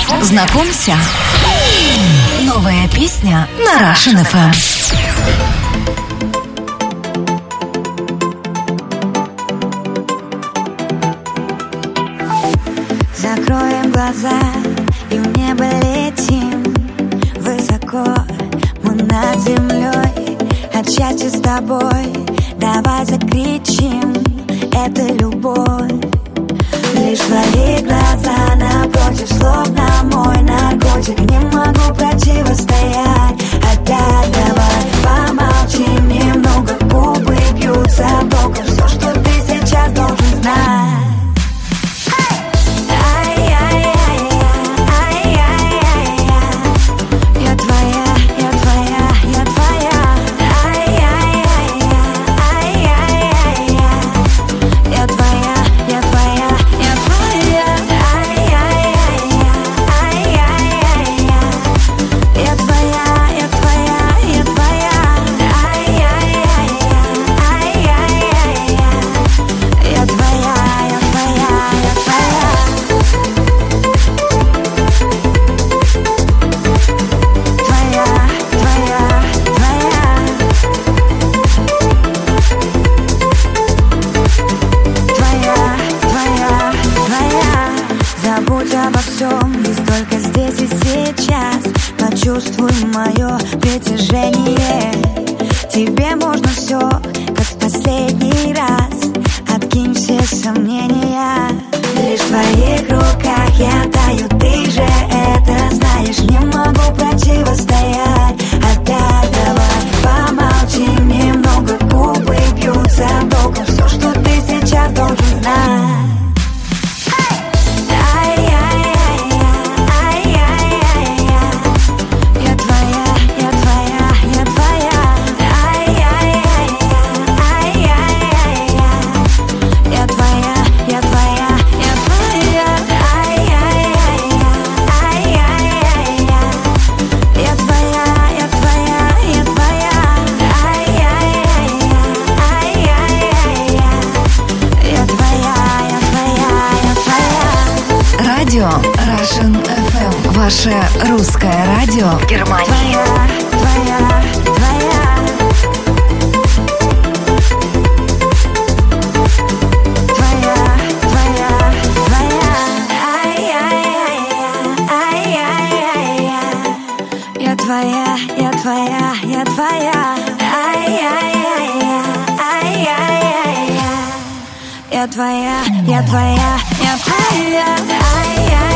Знакомься. Новая песня на Russian FM. Закроем глаза и в небо летим высоко, мы над землей, от счастья с тобой. Давай закричим, это любовь. Лишь твои глаза напротив, словно мой наркотик. Не могу противостоять. Опять давай помолчим немного, губы бьются током. Все, что ты сейчас должен знать. Чувствуй мое притяжение. Тебе можно все, как в последний раз. Откинь все сомнения. Лишь в твоих руках я таю. Ты же это знаешь. Не могу противостоять. Опять давай помолчим немного. Губы бьются током. Все, что ты сейчас должен знать. Russian FM. Ваше русское радио Германии. Твоя. Я твоя.